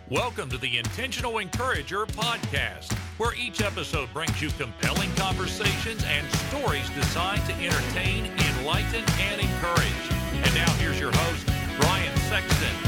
Welcome to the Intentional Encourager podcast, where each episode brings you compelling conversations and stories designed to entertain, enlighten, and encourage. And now here's your host, Brian Sexton.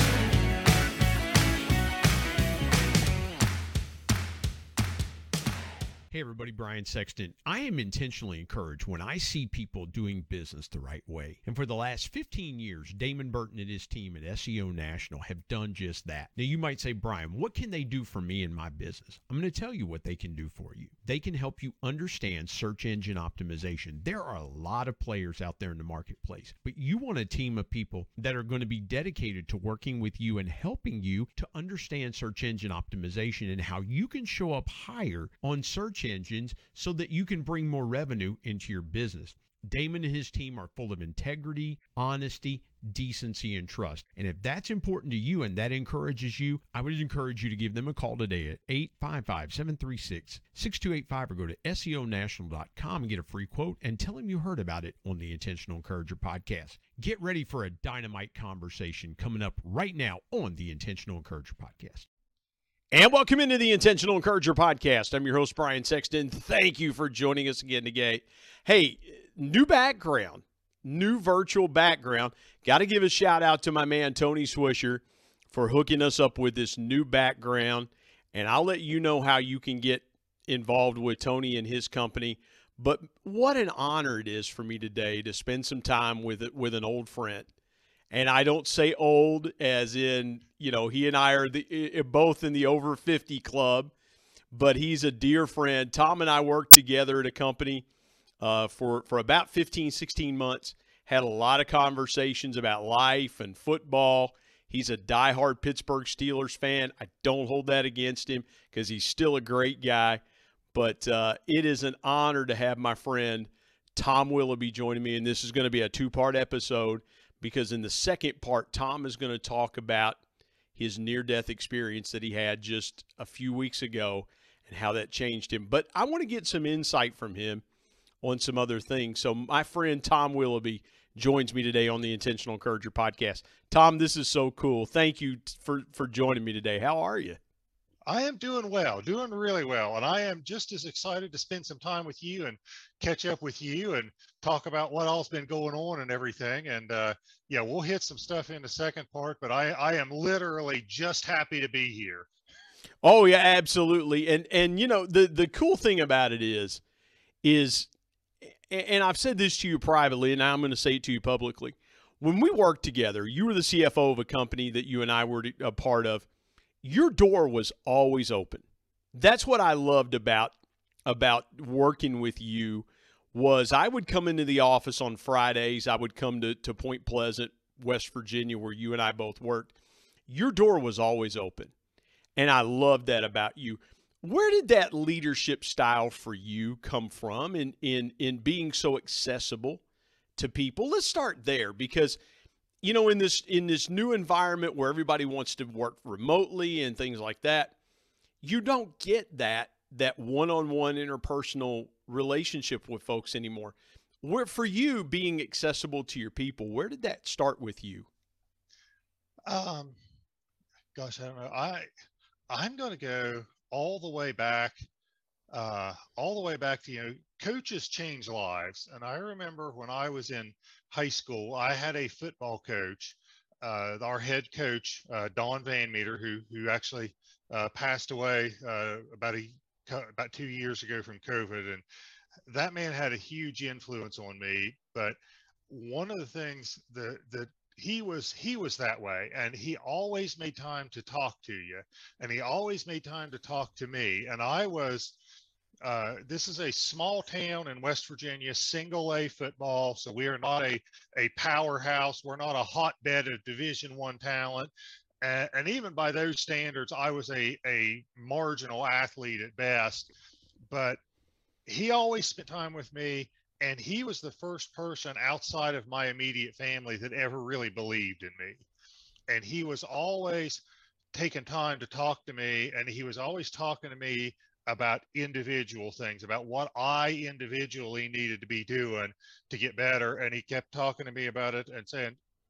Hey everybody, Brian Sexton. I am intentionally encouraged when I see people doing business the right way. And for the last 15 years, Damon Burton and his team at SEO National have done just that. Now you might say, Brian, what can they do for me in my business? I'm going to tell you what they can do for you. They can help you understand search engine optimization. There are a lot of players out there in the marketplace, but you want a team of people that are going to be dedicated to working with you and helping you to understand search engine optimization and how you can show up higher on search engines so that you can bring more revenue into your business. Damon and his team are full of integrity, honesty, decency, and trust. And if that's important to you and that encourages you, I would encourage you to give them a call today at 855-736-6285 or go to SEOnational.com and get a free quote and tell them you heard about it on the Intentional Encourager podcast. Get ready for a dynamite conversation coming up right now on the Intentional Encourager podcast. And welcome into the Intentional Encourager podcast. I'm your host, Brian Sexton. Thank you for joining us again today. Hey, new background, new virtual background. Got to give a shout out to my man, Tony Swisher, for hooking us up with this new background. And I'll let you know how you can get involved with Tony and his company. But what an honor it is for me today to spend some time with an old friend. And I don't say old as in, you know, he and I are both in the over 50 club, but he's a dear friend. Tom and I worked together at a company for about 15, 16 months, had a lot of conversations about life and football. He's a diehard Pittsburgh Steelers fan. I don't hold that against him because he's still a great guy. But it is an honor to have my friend Tom Willoughby joining me, and this is going to be a two-part episode. Because in the second part, Tom is going to talk about his near-death experience that he had just a few weeks ago and how that changed him. But I want to get some insight from him on some other things. So my friend Tom Willoughby joins me today on the Intentional Encourager podcast. Tom, this is so cool. Thank you for joining me today. How are you? I am doing well, doing really well. And I am just as excited to spend some time with you and catch up with you and talk about what all's been going on and everything. And yeah, we'll hit some stuff in the second part, but I am literally just happy to be here. Oh yeah, absolutely. And you know, the cool thing about it is, and I've said this to you privately, and now I'm going to say it to you publicly. When we worked together, you were the CFO of a company that you and I were a part of. Your door was always open. That's what I loved about working with you was I would come into the office on Fridays. I would come to Point Pleasant, West Virginia, where you and I both worked. Your door was always open, and I loved that about you. Where did that leadership style for you come from in being so accessible to people? Let's start there because – you know, in this new environment where everybody wants to work remotely and things like that, you don't get that one-on-one interpersonal relationship with folks anymore. Where for you being accessible to your people, where did that start with you? Gosh, I don't know. I'm going to go all the way back to, you know, coaches change lives. And I remember when I was in high school, I had a football coach, our head coach, Don Van Meter, who actually passed away about 2 years ago from COVID. And that man had a huge influence on me. But one of the things that he was that way, and he always made time to talk to you, and he always made time to talk to me. And I was this is a small town in West Virginia, single A football. So we are not a powerhouse. We're not a hotbed of Division I talent. And even by those standards, I was a marginal athlete at best. But he always spent time with me. And he was the first person outside of my immediate family that ever really believed in me. And he was always taking time to talk to me. And he was always talking to me about individual things, about what I individually needed to be doing to get better. And he kept talking to me about it and saying,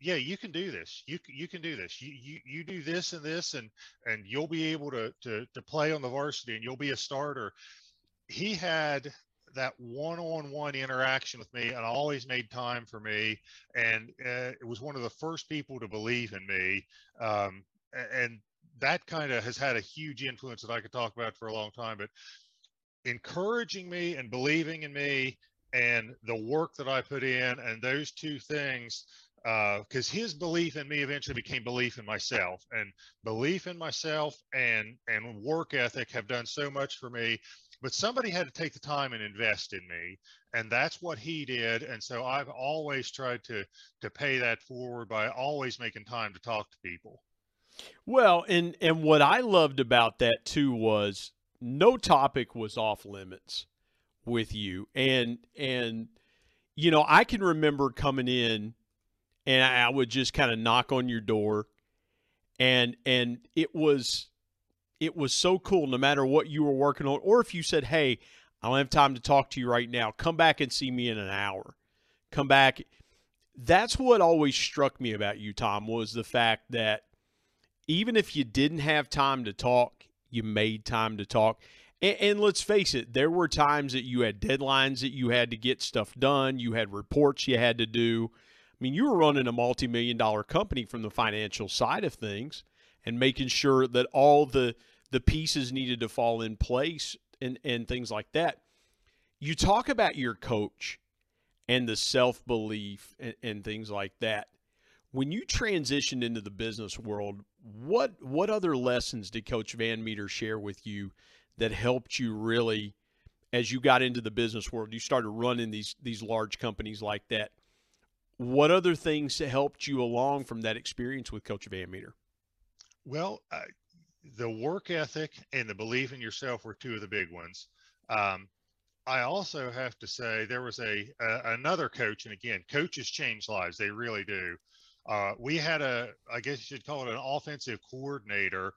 yeah, you can do this. You can do this. You do this and this, and you'll be able to play on the varsity, and you'll be a starter. He had that one-on-one interaction with me, and always made time for me, and it was one of the first people to believe in me, and that kind of has had a huge influence that I could talk about for a long time. But encouraging me and believing in me and the work that I put in, and those two things, because his belief in me eventually became belief in myself, and belief in myself and work ethic have done so much for me. But somebody had to take the time and invest in me, and that's what he did. And so I've always tried to pay that forward by always making time to talk to people. Well, and what I loved about that too was no topic was off limits with you. And you know, I can remember coming in and I would just kind of knock on your door, and it was so cool no matter what you were working on, or if you said, "Hey, I don't have time to talk to you right now. Come back and see me in an hour." Come back. That's what always struck me about you, Tom, was the fact that even if you didn't have time to talk, you made time to talk. And let's face it, there were times that you had deadlines that you had to get stuff done. You had reports you had to do. I mean, you were running a multi-million-dollar company from the financial side of things and making sure that all the pieces needed to fall in place and things like that. You talk about your coach and the self-belief and things like that. When you transitioned into the business world, what other lessons did Coach Van Meter share with you that helped you really, as you got into the business world, you started running these large companies like that? What other things helped you along from that experience with Coach Van Meter? Well, the work ethic and the belief in yourself were two of the big ones. I also have to say there was another coach, and again, coaches change lives. They really do. We had I guess you should call it an offensive coordinator.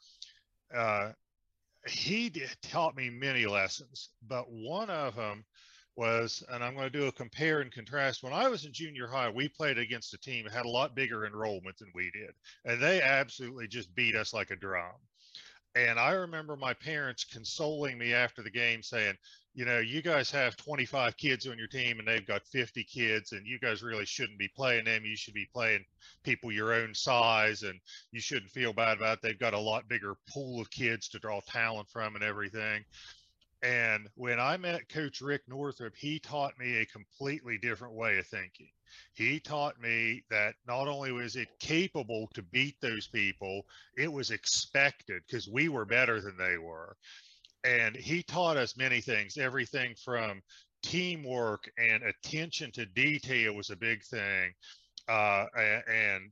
He taught me many lessons, but one of them was, and I'm going to do a compare and contrast. When I was in junior high, we played against a team that had a lot bigger enrollment than we did, and they absolutely just beat us like a drum. And I remember my parents consoling me after the game saying, you know, you guys have 25 kids on your team and they've got 50 kids, and you guys really shouldn't be playing them. You should be playing people your own size, and you shouldn't feel bad about it. They've got a lot bigger pool of kids to draw talent from and everything. And when I met Coach Rick Northrup, he taught me a completely different way of thinking. He taught me that not only was it capable to beat those people, it was expected because we were better than they were. And he taught us many things, everything from teamwork and attention to detail was a big thing. And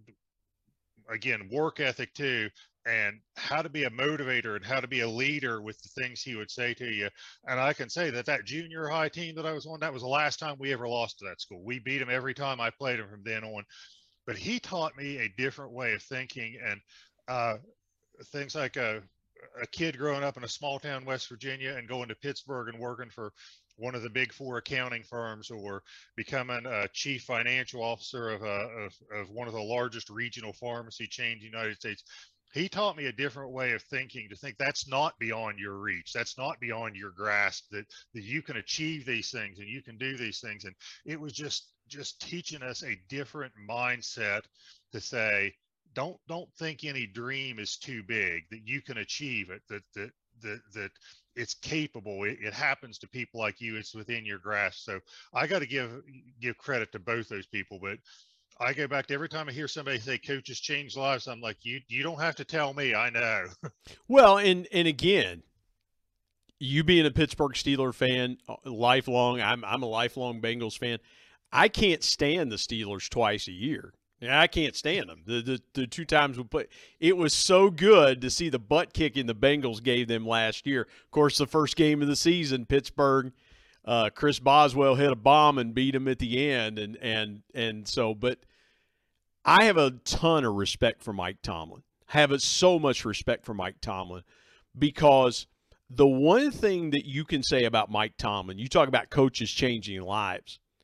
again, work ethic too, and how to be a motivator and how to be a leader with the things he would say to you. And I can say that junior high team that I was on, that was the last time we ever lost to that school. We beat them every time I played them from then on. But he taught me a different way of thinking, and things like a kid growing up in a small town, West Virginia, and going to Pittsburgh and working for one of the big four accounting firms, or becoming a chief financial officer of one of the largest regional pharmacy chains in the United States. He taught me a different way of thinking, to think that's not beyond your reach. That's not beyond your grasp, that you can achieve these things and you can do these things. And it was just teaching us a different mindset to say, don't think any dream is too big, that you can achieve it, that it's capable. It happens to people like you. It's within your grasp. So I got to give credit to both those people. But I go back to every time I hear somebody say coaches change lives, I'm like, you don't have to tell me. I know. Well, and again, you being a Pittsburgh Steelers fan, lifelong, I'm a lifelong Bengals fan. I can't stand the Steelers twice a year. Yeah, I can't stand them. The two times we played, it was so good to see the butt kicking the Bengals gave them last year. Of course, the first game of the season, Pittsburgh, Chris Boswell hit a bomb and beat him at the end, and so. But I have a ton of respect for Mike Tomlin. I have so much respect for Mike Tomlin, because the one thing that you can say about Mike Tomlin, you talk about coaches changing lives.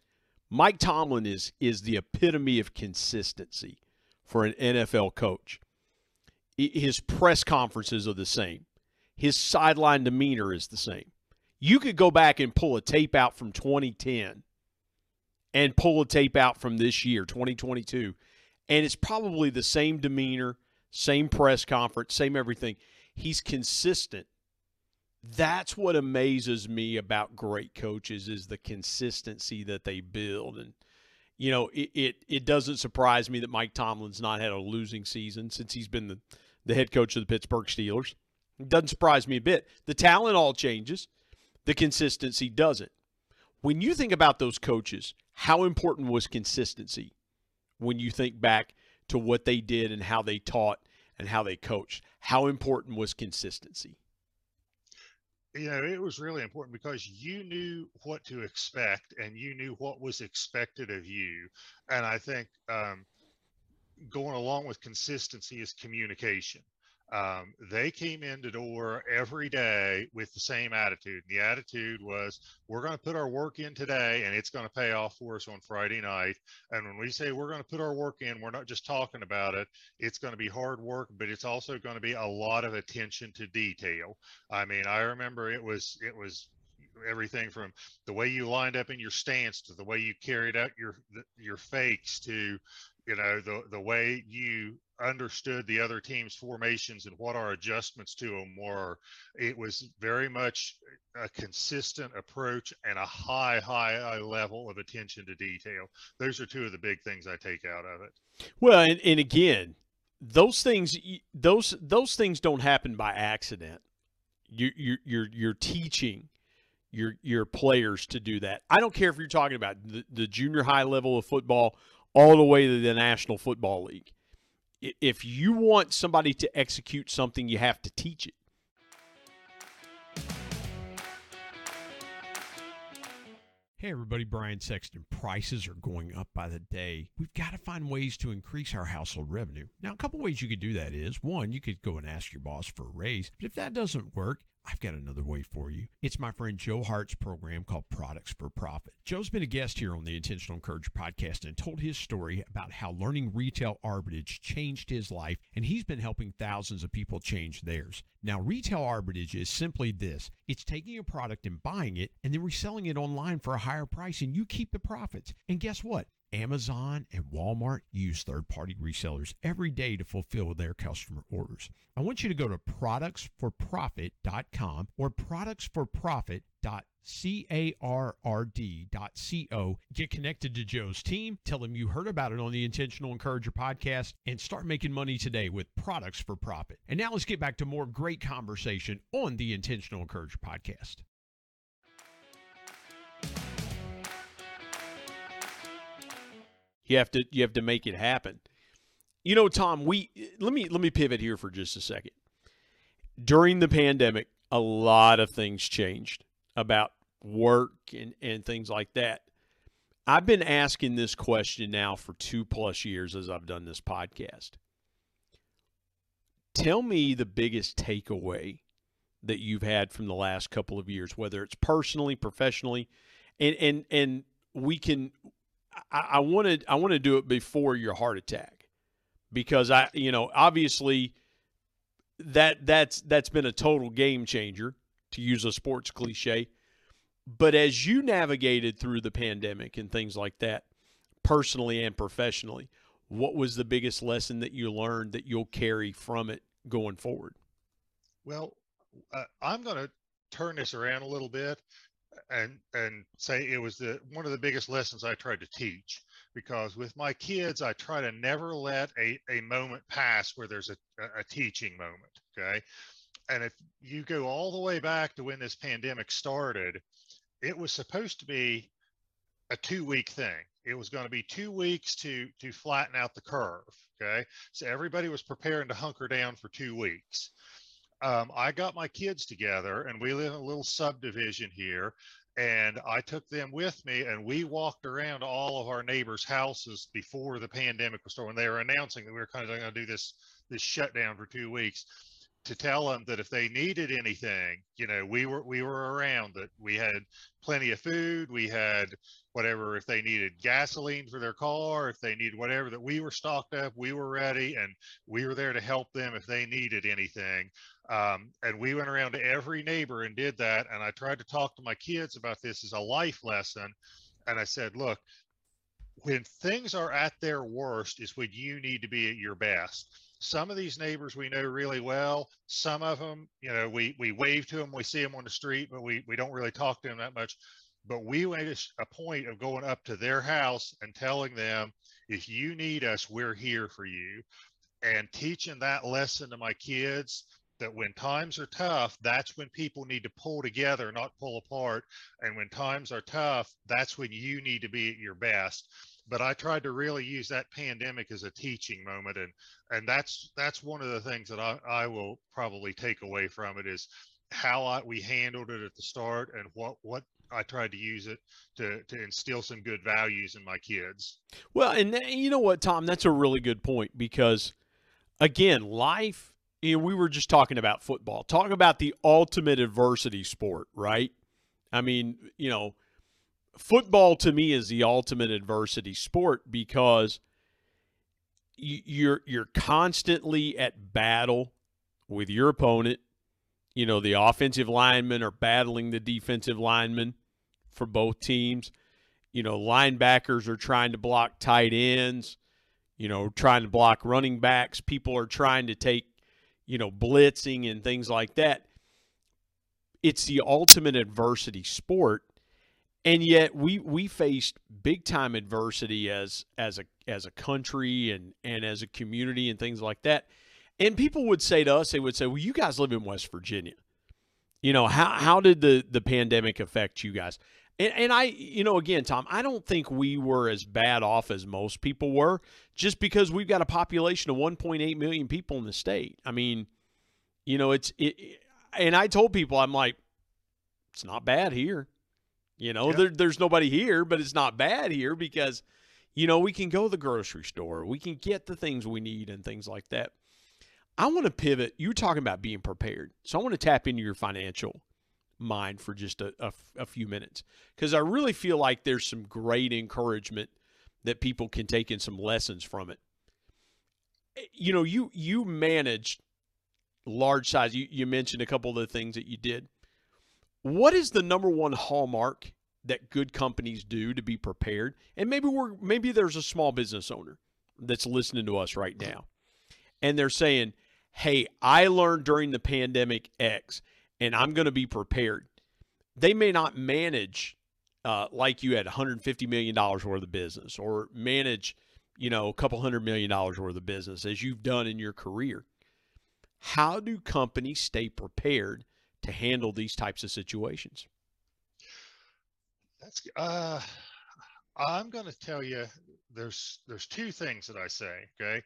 Mike Tomlin is the epitome of consistency for an NFL coach. His press conferences are the same. His sideline demeanor is the same. You could go back and pull a tape out from 2010 and pull a tape out from this year, 2022, and it's probably the same demeanor, same press conference, same everything. He's consistent. That's what amazes me about great coaches is the consistency that they build. And, you know, it doesn't surprise me that Mike Tomlin's not had a losing season since he's been the head coach of the Pittsburgh Steelers. It doesn't surprise me a bit. The talent all changes. The consistency doesn't. When you think about those coaches, how important was consistency when you think back to what they did and how they taught and how they coached? How important was consistency? You know, it was really important because you knew what to expect and you knew what was expected of you. And I think going along with consistency is communication. They came in the door every day with the same attitude. The attitude was, we're going to put our work in today and it's going to pay off for us on Friday night. And when we say we're going to put our work in, we're not just talking about it. It's going to be hard work, but it's also going to be a lot of attention to detail. I mean, I remember it was everything from the way you lined up in your stance to the way you carried out your fakes to, you know, the way you understood the other team's formations and what our adjustments to them were. It was very much a consistent approach and a high level of attention to detail. Those are two of the big things I take out of it. Well, and again, those things don't happen by accident. You're teaching your players to do that. I don't care if you're talking about the junior high level of football all the way to the National Football League. If you want somebody to execute something, you have to teach it. Hey everybody, Brian Sexton. Prices are going up by the day. We've got to find ways to increase our household revenue. Now, a couple ways you could do that is, one, you could go and ask your boss for a raise. But if that doesn't work, I've got another way for you. It's my friend Joe Hart's program called Products for Profit. Joe's been a guest here on the Intentional Encourager podcast and told his story about how learning retail arbitrage changed his life, and he's been helping thousands of people change theirs. Now, retail arbitrage is simply this. It's taking a product and buying it and then reselling it online for a higher price, and you keep the profits. And guess what? Amazon and Walmart use third-party resellers every day to fulfill their customer orders. I want you to go to productsforprofit.com or productsforprofit.carrd.co. Get connected to Joe's team, tell him you heard about it on the Intentional Encourager podcast, and start making money today with Products for Profit. And now let's get back to more great conversation on the Intentional Encourager podcast. You have to make it happen. You know, Tom, let me pivot here for just a second. During the pandemic, a lot of things changed about work and things like that. I've been asking this question now for 2+ years as I've done this podcast. Tell me the biggest takeaway that you've had from the last couple of years, whether it's personally, professionally, and we can. I want to do it before your heart attack, because obviously that's been a total game changer, to use a sports cliche. But as you navigated through the pandemic and things like that, personally and professionally, what was the biggest lesson that you learned that you'll carry from it going forward? Well, I'm going to turn this around a little bit and say it was one of the biggest lessons I tried to teach, because with my kids, I try to never let a moment pass where there's a teaching moment. Okay. And if you go all the way back to when this pandemic started, it was supposed to be a 2-week thing. It was going to be 2 weeks to flatten out the curve. Okay. So everybody was preparing to hunker down for 2 weeks. I got my kids together, and we live in a little subdivision here, and I took them with me, and we walked around all of our neighbors' houses before the pandemic was starting, when they were announcing that we were kind of going to do this shutdown for 2 weeks, to tell them that if they needed anything, we were around, that we had plenty of food, we had whatever, if they needed gasoline for their car, if they needed whatever, that we were stocked up, we were ready, and we were there to help them if they needed anything. And we went around to every neighbor and did that. And I tried to talk to my kids about this as a life lesson. And I said, look, when things are at their worst is when you need to be at your best. Some of these neighbors we know really well. Some of them, we wave to them, we see them on the street, but we don't really talk to them that much. But we made a point of going up to their house and telling them, if you need us, we're here for you. And teaching that lesson to my kids, that when times are tough, that's when people need to pull together, not pull apart. And when times are tough, that's when you need to be at your best. But I tried to really use that pandemic as a teaching moment. And that's one of the things that I will probably take away from it, is how we handled it at the start, and what I tried to use it to instill some good values in my kids. Well, and you know what, Tom, that's a really good point, because again, life, we were just talking about football, talking about the ultimate adversity sport, right? I mean, football to me is the ultimate adversity sport, because you're constantly at battle with your opponent. The offensive linemen are battling the defensive linemen for both teams. Linebackers are trying to block tight ends, trying to block running backs. People are trying to take, blitzing and things like that. It's the ultimate adversity sport. And yet we faced big time adversity as a country and as a community and things like that. And people would say to us, well, you guys live in West Virginia. How did the pandemic affect you guys? And I, again, Tom, I don't think we were as bad off as most people were, just because we've got a population of 1.8 million people in the state. I mean, and I told people, I'm like, it's not bad here. There's nobody here, but it's not bad here, because, we can go to the grocery store, we can get the things we need and things like that. I want to pivot. You were talking about being prepared. So I want to tap into your financial mind for just a few minutes, because I really feel like there's some great encouragement that people can take in, some lessons from it. You managed large size. You mentioned a couple of the things that you did. What is the number one hallmark that good companies do to be prepared? And maybe there's a small business owner that's listening to us right now, and they're saying, hey, I learned during the pandemic X, and I'm going to be prepared. They may not manage like you had $150 million worth of business, or manage, a couple $100 million worth of business as you've done in your career. How do companies stay prepared to handle these types of situations? That's I'm going to tell you, there's two things that I say. Okay.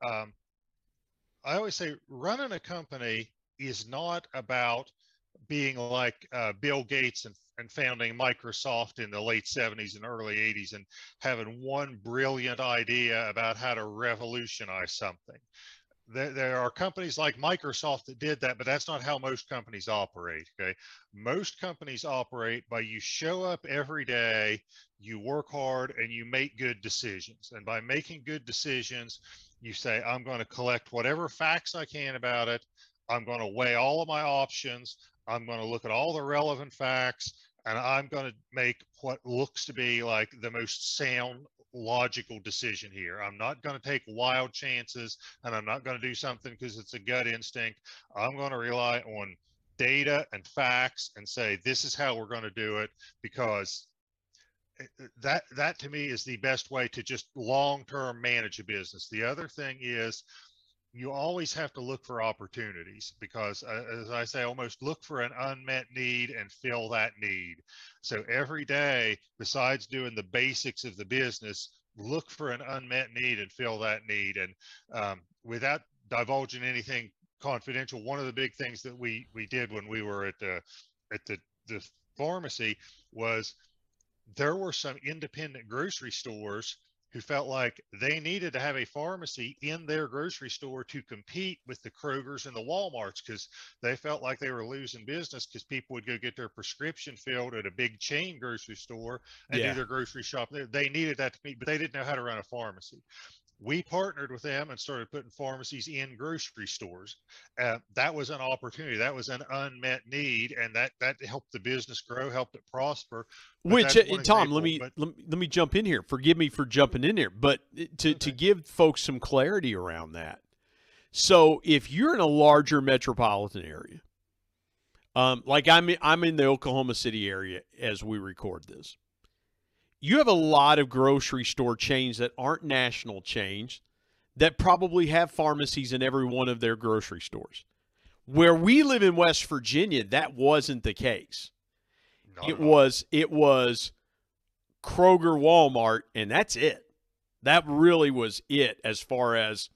I always say running a company is not about being like Bill Gates and founding Microsoft in the late 70s and early 80s and having one brilliant idea about how to revolutionize something. There are companies like Microsoft that did that, but that's not how most companies operate. Okay. Most companies operate by, you show up every day, you work hard, and you make good decisions. And by making good decisions, you say, I'm going to collect whatever facts I can about it. I'm going to weigh all of my options. I'm going to look at all the relevant facts, and I'm going to make what looks to be like the most sound, logical decision here. I'm not going to take wild chances, and I'm not going to do something because it's a gut instinct. I'm going to rely on data and facts and say, this is how we're going to do it, because that to me is the best way to just long-term manage a business. The other thing is, you always have to look for opportunities, because as I say, almost look for an unmet need and fill that need. So every day, besides doing the basics of the business, look for an unmet need and fill that need. And without divulging anything confidential, one of the big things that we did when we were at the pharmacy was, there were some independent grocery stores who felt like they needed to have a pharmacy in their grocery store to compete with the Krogers and the Walmarts, because they felt like they were losing business because people would go get their prescription filled at a big chain grocery store and do Yeah. their grocery shop there. They needed that to meet, but they didn't know how to run a pharmacy. We partnered with them and started putting pharmacies in grocery stores. That was an opportunity. That was an unmet need, and that helped the business grow, helped it prosper. But Which, that's one Tom, example. But let me jump in here. Forgive me for jumping in there, but to okay. give folks some clarity around that. So, if you're in a larger metropolitan area, like I'm in the Oklahoma City area as we record this, you have a lot of grocery store chains that aren't national chains that probably have pharmacies in every one of their grocery stores. Where we live in West Virginia, that wasn't the case. It was Kroger, Walmart, and that's it. That really was it as far as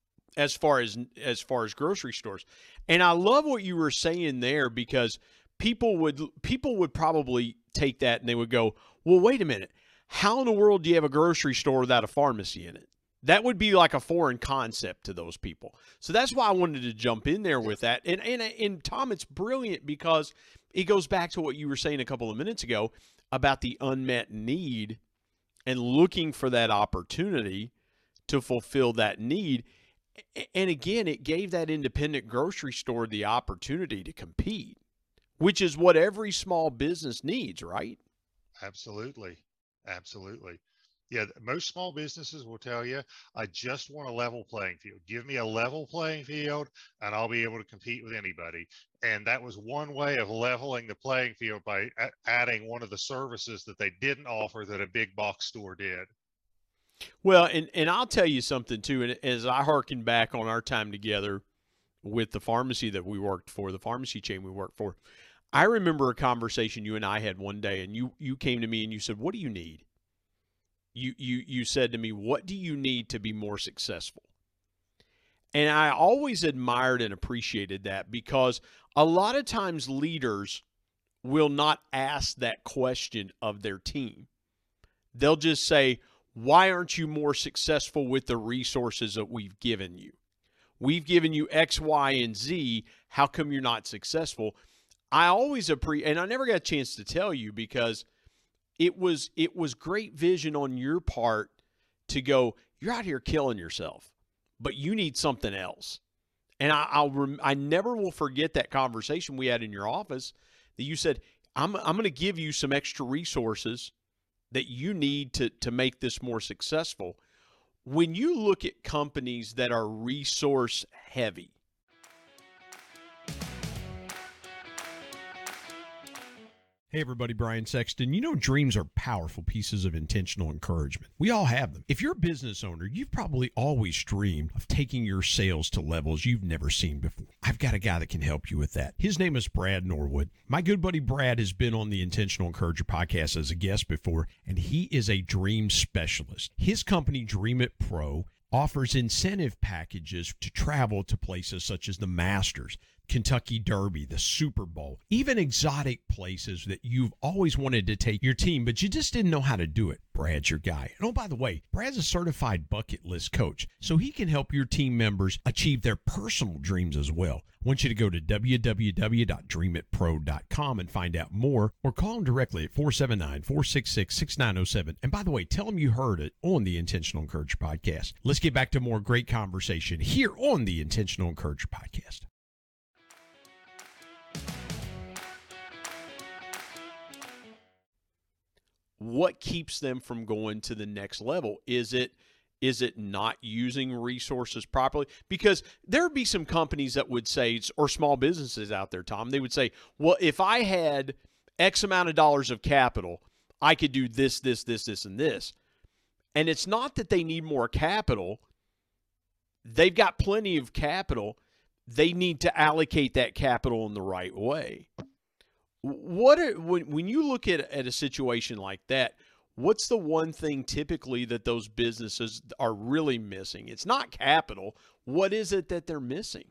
grocery stores. And I love what you were saying there, because people would probably take that and they would go, well, wait a minute. How in the world do you have a grocery store without a pharmacy in it? That would be like a foreign concept to those people. So that's why I wanted to jump in there with that. And Tom, it's brilliant because it goes back to what you were saying a couple of minutes ago about the unmet need and looking for that opportunity to fulfill that need. And again, it gave that independent grocery store the opportunity to compete, which is what every small business needs, right? Absolutely. Absolutely. Yeah, most small businesses will tell you, I just want a level playing field. Give me a level playing field and I'll be able to compete with anybody. And that was one way of leveling the playing field by adding one of the services that they didn't offer that a big box store did. Well, and I'll tell you something too, and as I hearken back on our time together with the pharmacy that we worked for, the pharmacy chain we worked for, I remember a conversation you and I had one day, and you came to me and you said, what do you need? You said to me, what do you need to be more successful? And I always admired and appreciated that, because a lot of times leaders will not ask that question of their team. They'll just say, why aren't you more successful with the resources that we've given you? We've given you X, Y, and Z. How come you're not successful? I always appreciate, and I never got a chance to tell you, because it was great vision on your part to go, you're out here killing yourself, but you need something else. And I never will forget that conversation we had in your office that you said, I'm going to give you some extra resources that you need to make this more successful. When you look at companies that are resource heavy, Hey everybody, Brian Sexton. You know, dreams are powerful pieces of intentional encouragement. We all have them. If you're a business owner, you've probably always dreamed of taking your sales to levels you've never seen before. I've got a guy that can help you with that. His name is Brad Norwood. My good buddy Brad has been on the Intentional Encourager podcast as a guest before, and he is a dream specialist. His company, Dream It Pro, offers incentive packages to travel to places such as the Masters, Kentucky Derby, the Super Bowl, even exotic places that you've always wanted to take your team, but you just didn't know how to do it. Brad's your guy. And oh, by the way, Brad's a certified bucket list coach, so he can help your team members achieve their personal dreams as well. I want you to go to www.dreamitpro.com and find out more, or call him directly at 479-466-6907. And by the way, tell him you heard it on the Intentional Encourager podcast. Let's get back to more great conversation here on the Intentional Encourager podcast. What keeps them from going to the next level? Is it not using resources properly? Because there would be some companies that would say, or small businesses out there, Tom, they would say, well, if I had X amount of dollars of capital, I could do this, this, this, this, and this. And it's not that they need more capital. They've got plenty of capital. They need to allocate that capital in the right way. When you look at a situation like that, what's the one thing typically that those businesses are really missing? It's not capital. What is it that they're missing?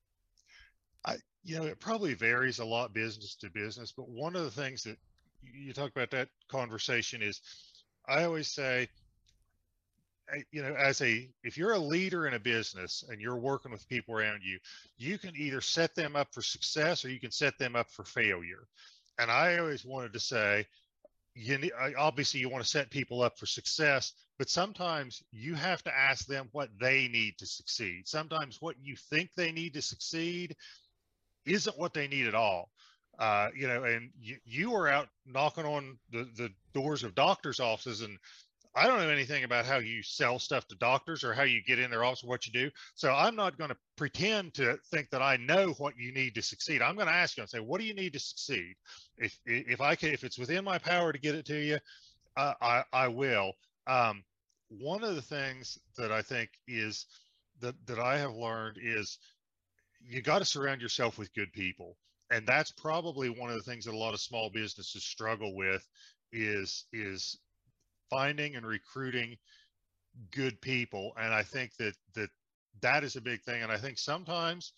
It probably varies a lot business to business, but one of the things that you talk about that conversation is, I always say, if you're a leader in a business and you're working with people around you, you can either set them up for success or you can set them up for failure. And I always wanted to say, obviously you want to set people up for success, but sometimes you have to ask them what they need to succeed. Sometimes what you think they need to succeed isn't what they need at all. And you are out knocking on the doors of doctors' offices, and I don't know anything about how you sell stuff to doctors or how you get in their office or what you do. So I'm not going to pretend to think that I know what you need to succeed. I'm going to ask you and say, what do you need to succeed? If it's within my power to get it to you, I will. One of the things that I think is that I have learned is you got to surround yourself with good people. And that's probably one of the things that a lot of small businesses struggle with is finding and recruiting good people. And I think that is a big thing. And I think sometimes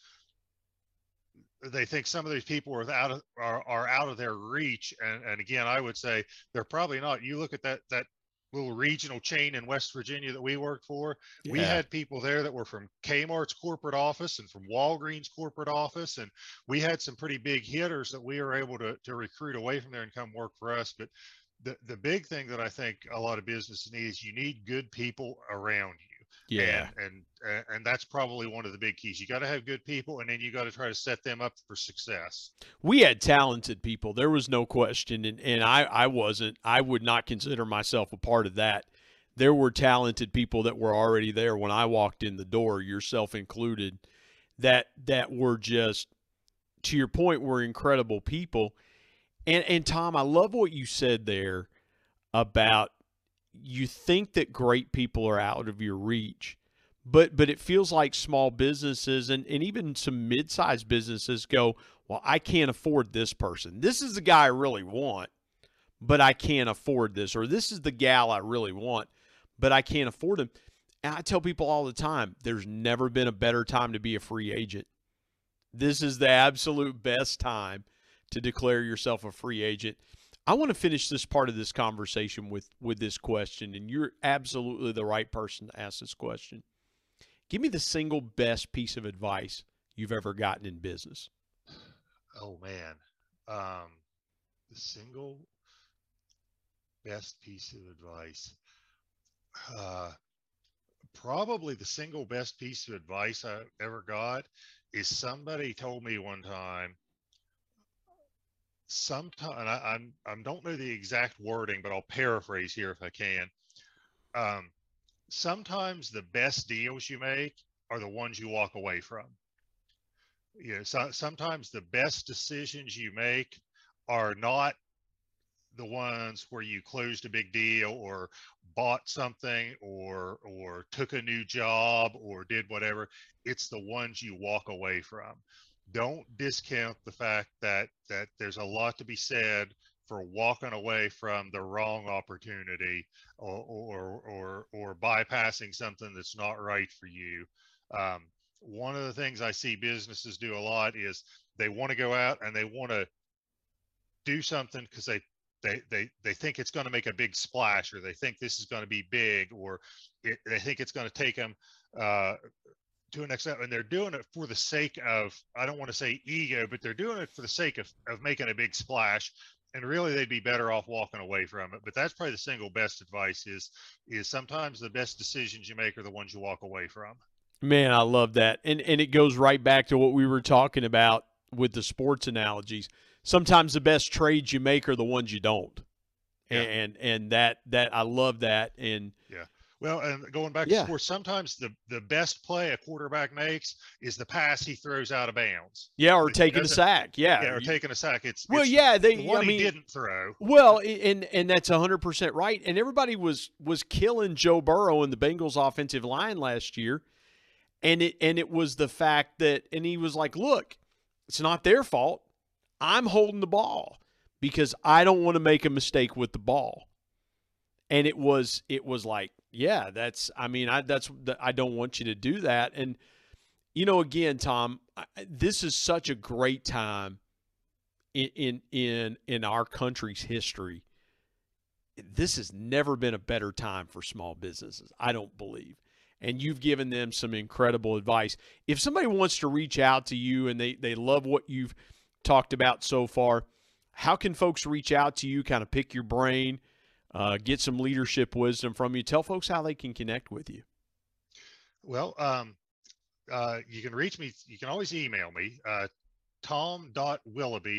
they think some of these people are out of their reach. And again, I would say they're probably not. You look at that little regional chain in West Virginia that we worked for. Yeah. We had people there that were from Kmart's corporate office and from Walgreens corporate office. And we had some pretty big hitters that we were able to recruit away from there and come work for us. But the big thing that I think a lot of businesses need is you need good people around you. Yeah. And that's probably one of the big keys. You got to have good people, and then you got to try to set them up for success. We had talented people. There was no question. And I would not consider myself a part of that. There were talented people that were already there when I walked in the door, yourself included, that were just, to your point, were incredible people. And Tom, I love what you said there about you think that great people are out of your reach, but it feels like small businesses and even some mid-sized businesses go, well, I can't afford this person. This is the guy I really want, but I can't afford this. Or this is the gal I really want, but I can't afford him. And I tell people all the time, there's never been a better time to be a free agent. This is the absolute best time to declare yourself a free agent. I want to finish this part of this conversation with this question, and you're absolutely the right person to ask this question. Give me the single best piece of advice you've ever gotten in business. Oh, man. The single best piece of advice. Probably the single best piece of advice I ever got is somebody told me one time, and I don't know the exact wording, but I'll paraphrase here if I can. Sometimes the best deals you make are the ones you walk away from. So sometimes the best decisions you make are not the ones where you closed a big deal or bought something or took a new job or did whatever. It's the ones you walk away from. Don't discount the fact that there's a lot to be said for walking away from the wrong opportunity or bypassing something that's not right for you. One of the things I see businesses do a lot is they want to go out and they want to do something because they think it's going to make a big splash, or they think this is going to be big, or they think it's going to take them to the next level, and they're doing it for the sake of, I don't want to say ego, but they're doing it for the sake of making a big splash, and really they'd be better off walking away from it. But that's probably the single best advice is sometimes the best decisions you make are the ones you walk away from. Man, I love that. And it goes right back to what we were talking about with the sports analogies. Sometimes the best trades you make are the ones you don't. Yeah. And that I love that. And yeah. Well, and going back to sports, sometimes the best play a quarterback makes is the pass he throws out of bounds. Yeah, or taking a sack. Yeah, or taking a sack. It's the one he didn't throw. Well, and that's 100% right. And everybody was killing Joe Burrow and the Bengals offensive line last year, and it was the fact that, and he was like, look, it's not their fault. I'm holding the ball because I don't want to make a mistake with the ball. And it was like, yeah, I don't want you to do that. And, again, Tom, this is such a great time in our country's history this has never been a better time for small businesses, I don't believe. And you've given them some incredible advice. If somebody wants to reach out to you and they love what you've talked about so far, how can folks reach out to you, kind of pick your brain, get some leadership wisdom from you? Tell folks how they can connect with you. Well, you can reach me. You can always email me, tom.willoughby,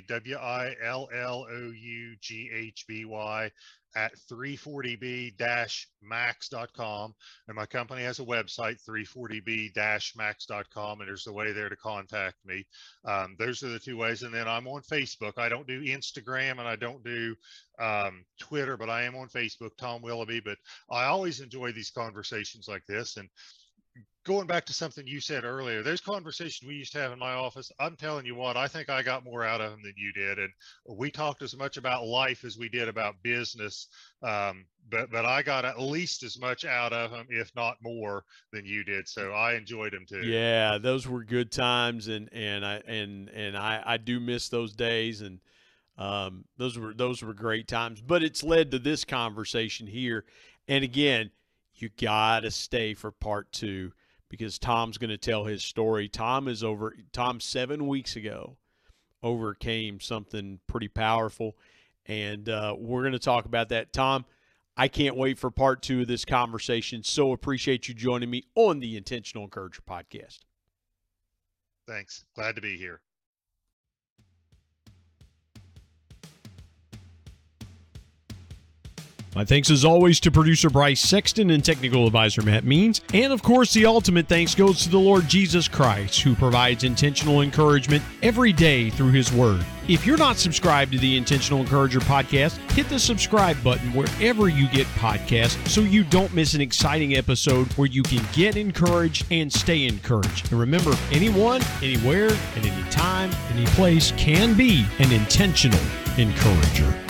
WILLOUGHBY at 340b-max.com. And my company has a website, 340b-max.com, and there's a way there to contact me. Those are the two ways. And then I'm on Facebook. I don't do Instagram and I don't do Twitter, but I am on Facebook, Tom Willoughby. But I always enjoy these conversations like this. And going back to something you said earlier, those conversations we used to have in my office, I'm telling you what, I think I got more out of them than you did. And we talked as much about life as we did about business. But I got at least as much out of them, if not more, than you did. So I enjoyed them too. Yeah, those were good times, and I do miss those days, and those were great times. But it's led to this conversation here. And again, you gotta stay for part 2. Because Tom's going to tell his story. Tom 7 weeks ago overcame something pretty powerful, and we're going to talk about that. Tom, I can't wait for part 2 of this conversation. So appreciate you joining me on the Intentional Encourager podcast. Thanks. Glad to be here. My thanks as always to producer Bryce Sexton and technical advisor Matt Means. And of course, the ultimate thanks goes to the Lord Jesus Christ, who provides intentional encouragement every day through his word. If you're not subscribed to the Intentional Encourager podcast, hit the subscribe button wherever you get podcasts so you don't miss an exciting episode where you can get encouraged and stay encouraged. And remember, anyone, anywhere, at any time, any place can be an intentional encourager.